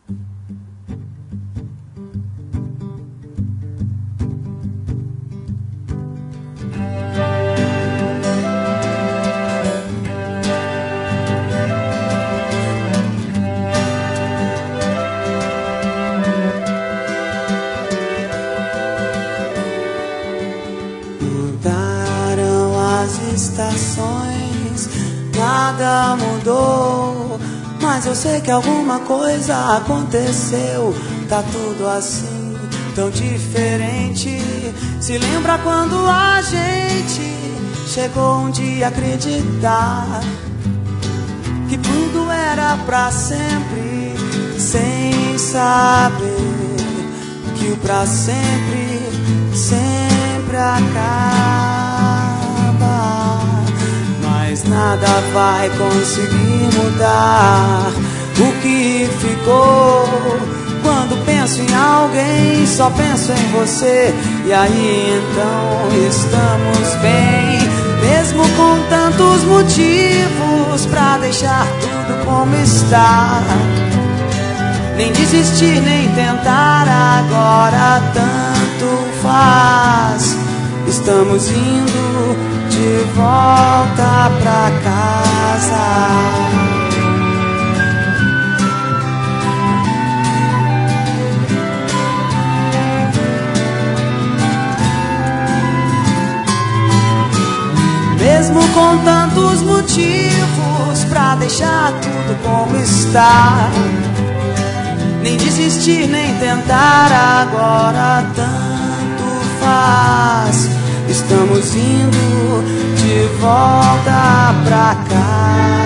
Estações, nada mudou, mas eu sei que alguma coisa aconteceu. Tá tudo assim, tão diferente. Se lembra quando a gente chegou um dia a acreditar que tudo era pra sempre, sem saber que o pra sempre sempre acaba. Mas nada vai conseguir mudar o que ficou. Quando penso em alguém, só penso em você. E aí então estamos bem, mesmo com tantos motivos pra deixar tudo como está. Nem desistir, nem tentar, agora tanto faz. Estamos indo de volta pra casa. Mesmo com tantos motivos pra deixar tudo como está. Nem desistir, nem tentar, agora tanto faz. Estamos indo de volta pra cá.